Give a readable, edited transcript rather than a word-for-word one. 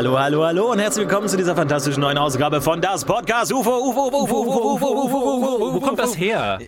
Hallo, hallo, hallo und herzlich willkommen zu dieser fantastischen neuen Ausgabe von Das Podcast UFO. Wo kommt das her?